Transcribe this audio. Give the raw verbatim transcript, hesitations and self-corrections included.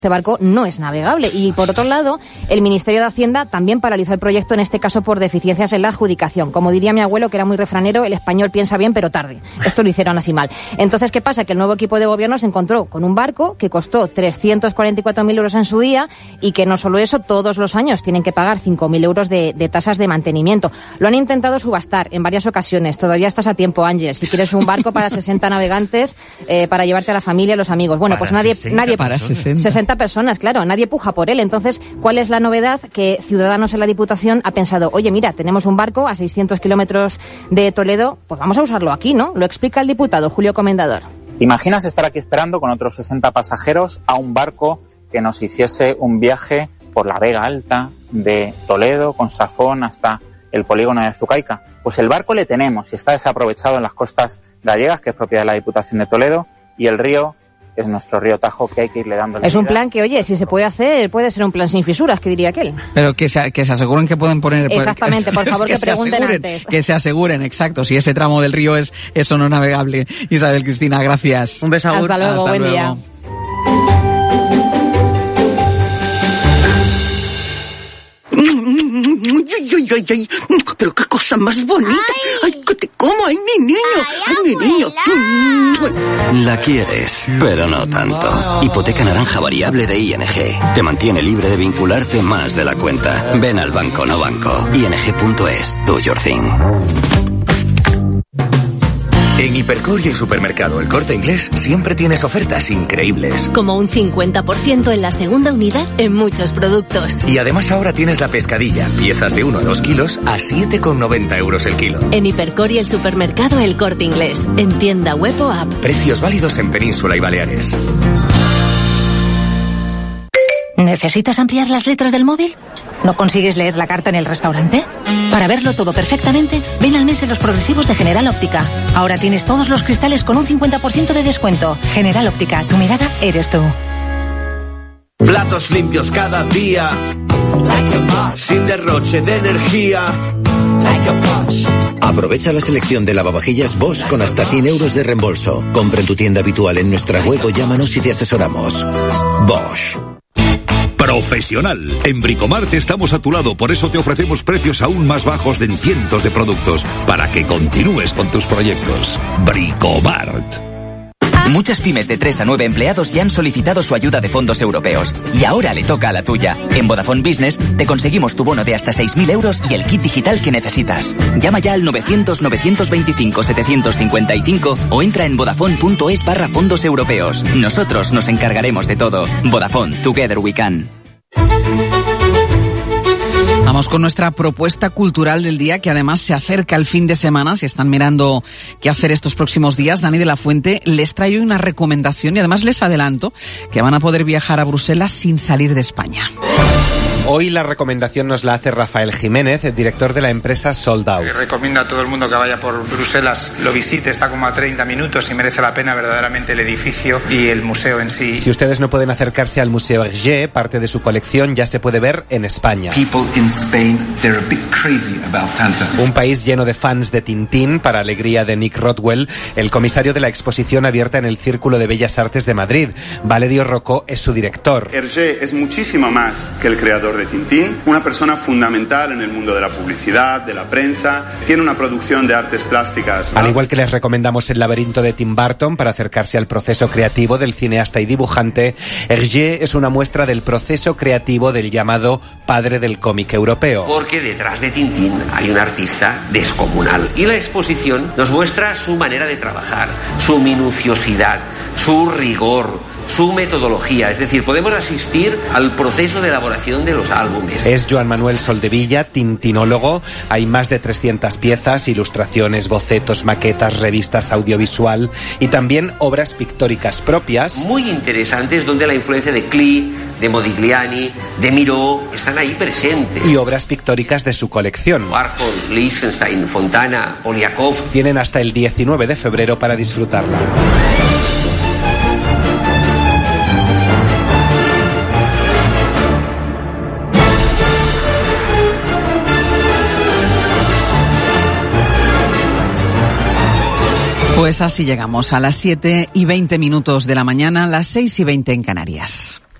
este barco no es navegable. Y por otro lado, el Ministerio de Hacienda también paralizó el proyecto, en este caso por deficiencias en la adjudicación. Como diría mi abuelo, que era muy refranero, el español piensa bien pero tarde. Esto lo hicieron así mal. Entonces, ¿qué pasa? Que el nuevo equipo de gobierno se encontró con un barco que costó trescientos cuarenta y cuatro mil euros en su día y que no solo eso, todos los años tienen que pagar cinco mil euros de, de tasas de mantenimiento. Lo han intentado subastar en varias ocasiones. Todavía estás a tiempo, Ángel. Si quieres un barco para sesenta navegantes, eh, para llevarte a la familia, a los amigos. Bueno, para pues nadie... sesenta, nadie para sesenta. sesenta personas, claro, nadie puja por él. Entonces, ¿cuál es la novedad? Que Ciudadanos en la Diputación ha pensado, oye, mira, tenemos un barco a seiscientos kilómetros de Toledo, pues vamos a usarlo aquí, ¿no? Lo explica el diputado Julio Comendador. ¿Imaginas estar aquí esperando con otros sesenta pasajeros a un barco que nos hiciese un viaje por la Vega Alta de Toledo con Safón hasta el polígono de Zucaica? Pues el barco le tenemos y está desaprovechado en las costas gallegas, que es propiedad de la Diputación de Toledo, y el río es nuestro río Tajo, que hay que irle dando. Es un plan que, oye, si se puede hacer, puede ser un plan sin fisuras, que diría aquel. Pero que se, que se aseguren que pueden poner... Exactamente, por favor, que, que pregunten aseguren, antes. Que se aseguren, exacto, si ese tramo del río es eso no navegable. Isabel Cristina, gracias. Un beso. Hasta luego, Hasta buen luego. día. Ay, ay, ay, ay, pero qué cosa más bonita. Ay, ay, que te como, ay, mi niño, ay, ay mi niño. La quieres, pero no tanto. Hipoteca naranja variable de I N G. Te mantiene libre de vincularte más de la cuenta. Ven al banco no banco. I N G punto es. Do your thing. En Hipercor y el supermercado El Corte Inglés siempre tienes ofertas increíbles. Como un cincuenta por ciento en la segunda unidad en muchos productos. Y además ahora tienes la pescadilla, piezas de uno a dos kilos a siete con noventa euros el kilo. En Hipercor y el supermercado El Corte Inglés. En tienda web o app. Precios válidos en Península y Baleares. ¿Necesitas ampliar las letras del móvil? ¿No consigues leer la carta en el restaurante? Para verlo todo perfectamente, ven al mes de los progresivos de General Óptica. Ahora tienes todos los cristales con un cincuenta por ciento de descuento. General Óptica, tu mirada eres tú. Platos limpios cada día, sin derroche de energía. Aprovecha la selección de lavavajillas Bosch con hasta cien euros de reembolso. Compra en tu tienda habitual en nuestra web o llámanos y te asesoramos. Bosch. Profesional. En Bricomart estamos a tu lado, por eso te ofrecemos precios aún más bajos en cientos de productos para que continúes con tus proyectos. Bricomart. Muchas pymes de tres a nueve empleados ya han solicitado su ayuda de fondos europeos. Y ahora le toca a la tuya. En Vodafone Business te conseguimos tu bono de hasta seis mil euros y el kit digital que necesitas. Llama ya al novecientos, novecientos veinticinco, setecientos cincuenta y cinco o entra en vodafone punto es barra fondos europeos. Nosotros nos encargaremos de todo. Vodafone, together we can. Vamos con nuestra propuesta cultural del día, que además se acerca el fin de semana. Si están mirando qué hacer estos próximos días, Dani de la Fuente les trae hoy una recomendación y además les adelanto que van a poder viajar a Bruselas sin salir de España. Hoy la recomendación nos la hace Rafael Jiménez, el director de la empresa Sold Out. Recomiendo a todo el mundo que vaya por Bruselas, lo visite, está como a treinta minutos y merece la pena verdaderamente el edificio y el museo en sí. Si ustedes no pueden acercarse al Museo Hergé, parte de su colección ya se puede ver en España. People in Spain, they're a bit crazy about Tintin. Un país lleno de fans de Tintín, para alegría de Nick Rodwell, el comisario de la exposición abierta en el Círculo de Bellas Artes de Madrid. Valerio Rocó es su director. Hergé es muchísimo más que el creador de Tintín, una persona fundamental en el mundo de la publicidad, de la prensa, tiene una producción de artes plásticas, ¿no? Al igual que les recomendamos El laberinto de Tim Burton para acercarse al proceso creativo del cineasta y dibujante, Hergé es una muestra del proceso creativo del llamado padre del cómic europeo. Porque detrás de Tintín hay un artista descomunal y la exposición nos muestra su manera de trabajar, su minuciosidad, su rigor, su metodología, es decir, podemos asistir al proceso de elaboración de los álbumes. Es Joan Manuel Soldevilla, tintinólogo. Hay más de trescientas piezas, ilustraciones, bocetos, maquetas, revistas audiovisual y también obras pictóricas propias. Muy interesantes, donde la influencia de Klee, de Modigliani, de Miró están ahí presentes. Y obras pictóricas de su colección. Warhol, Lichtenstein, Fontana, Poliakov. Tienen hasta el diecinueve de febrero para disfrutarla. Pues así llegamos a las siete y veinte minutos de la mañana, las seis y veinte en Canarias.